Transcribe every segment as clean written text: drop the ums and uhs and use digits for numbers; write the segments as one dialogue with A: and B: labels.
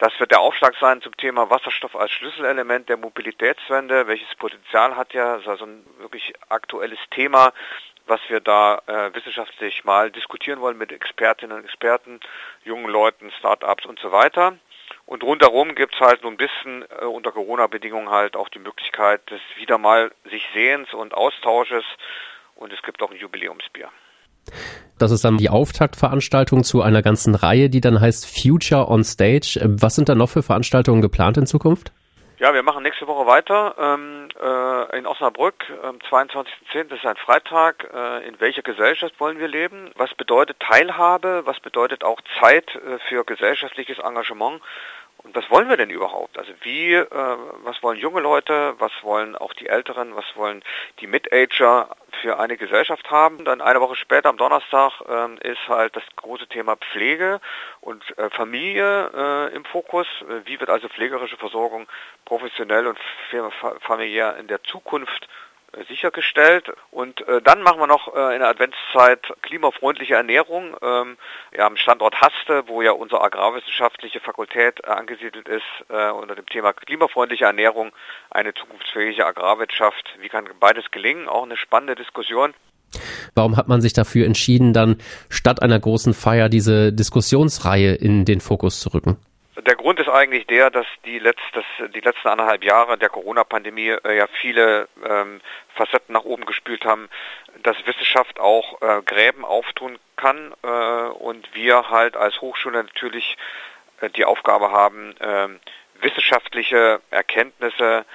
A: Das wird der Aufschlag sein zum Thema Wasserstoff als Schlüsselelement der Mobilitätswende. Welches Potenzial hat der? Das ist also ein wirklich aktuelles Thema, was wir da wissenschaftlich mal diskutieren wollen mit Expertinnen und Experten, jungen Leuten, Start-ups und so weiter. Und rundherum gibt's halt so ein bisschen unter Corona-Bedingungen halt auch die Möglichkeit des wieder mal sich Sehens und Austausches, und es gibt auch ein Jubiläumsbier.
B: Das ist dann die Auftaktveranstaltung zu einer ganzen Reihe, die dann heißt Future on Stage. Was sind da noch für Veranstaltungen geplant in Zukunft?
A: Ja, wir machen nächste Woche weiter in Osnabrück, am 22.10., das ist ein Freitag. In welcher Gesellschaft wollen wir leben? Was bedeutet Teilhabe? Was bedeutet auch Zeit für gesellschaftliches Engagement? Und was wollen wir denn überhaupt? Also was wollen junge Leute, was wollen auch die Älteren, was wollen die Mid-Ager für eine Gesellschaft haben? Dann eine Woche später, am Donnerstag, ist halt das große Thema Pflege und Familie im Fokus. Wie wird also pflegerische Versorgung professionell und familiär in der Zukunft sichergestellt? Und dann machen wir noch in der Adventszeit klimafreundliche Ernährung am Standort Haste, wo ja unsere agrarwissenschaftliche Fakultät angesiedelt ist, unter dem Thema klimafreundliche Ernährung, eine zukunftsfähige Agrarwirtschaft. Wie kann beides gelingen? Auch eine spannende Diskussion.
B: Warum hat man sich dafür entschieden, dann statt einer großen Feier diese Diskussionsreihe in den Fokus zu rücken?
A: Der Grund ist eigentlich der, dass die letzten 1,5 Jahre der Corona-Pandemie ja viele Facetten nach oben gespült haben, dass Wissenschaft auch Gräben auftun kann und wir halt als Hochschule natürlich die Aufgabe haben, wissenschaftliche Erkenntnisse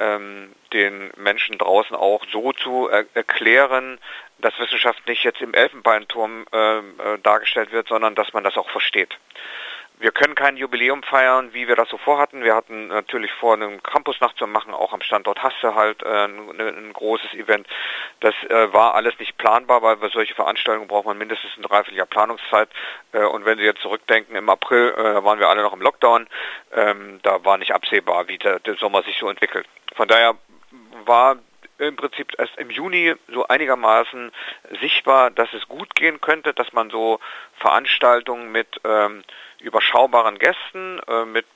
A: den Menschen draußen auch so zu erklären, dass Wissenschaft nicht jetzt im Elfenbeinturm dargestellt wird, sondern dass man das auch versteht. Wir können kein Jubiläum feiern, wie wir das so vorhatten. Wir hatten natürlich vor, eine Campusnacht zu machen, auch am Standort Haste halt ein großes Event. Das war alles nicht planbar, weil bei solche Veranstaltungen braucht man mindestens ein Dreivierteljahr Planungszeit. Und wenn Sie jetzt zurückdenken, im April waren wir alle noch im Lockdown. Da war nicht absehbar, wie der Sommer sich so entwickelt. Von daher war im Prinzip erst im Juni so einigermaßen sichtbar, dass es gut gehen könnte, dass man so Veranstaltungen mit überschaubaren Gästen, mit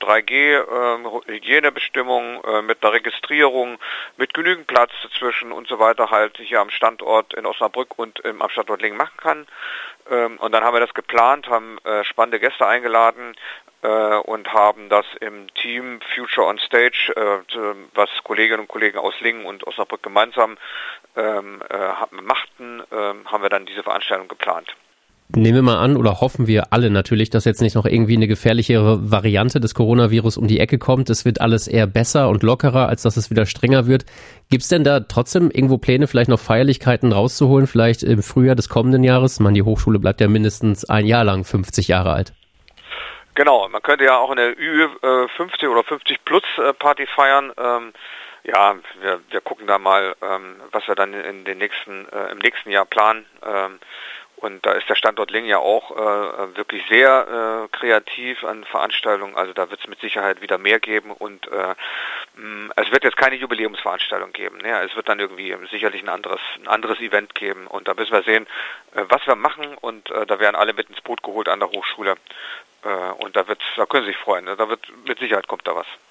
A: 3G, Hygienebestimmungen, mit der Registrierung, mit genügend Platz dazwischen und so weiter halt hier am Standort in Osnabrück und am Standort Lingen machen kann. Und dann haben wir das geplant, haben spannende Gäste eingeladen und haben das im Team Future on Stage, was Kolleginnen und Kollegen aus Lingen und Osnabrück gemeinsam machten, haben wir dann diese Veranstaltung geplant.
B: Nehmen wir mal an oder hoffen wir alle natürlich, dass jetzt nicht noch irgendwie eine gefährlichere Variante des Coronavirus um die Ecke kommt. Es wird alles eher besser und lockerer, als dass es wieder strenger wird. Gibt es denn da trotzdem irgendwo Pläne, vielleicht noch Feierlichkeiten rauszuholen, vielleicht im Frühjahr des kommenden Jahres? Die Hochschule bleibt ja mindestens ein Jahr lang 50 Jahre alt.
A: Genau, man könnte ja auch eine Ü50 oder 50 Plus Party feiern. Wir gucken da mal, was wir dann im nächsten Jahr planen. Und da ist der Standort Lingen ja auch wirklich sehr kreativ an Veranstaltungen. Also da wird es mit Sicherheit wieder mehr geben. Und es wird jetzt keine Jubiläumsveranstaltung geben. Ja, es wird dann irgendwie sicherlich ein anderes Event geben. Und da müssen wir sehen, was wir machen. Und da werden alle mit ins Boot geholt an der Hochschule. Und da können Sie sich freuen. Mit Sicherheit kommt da was.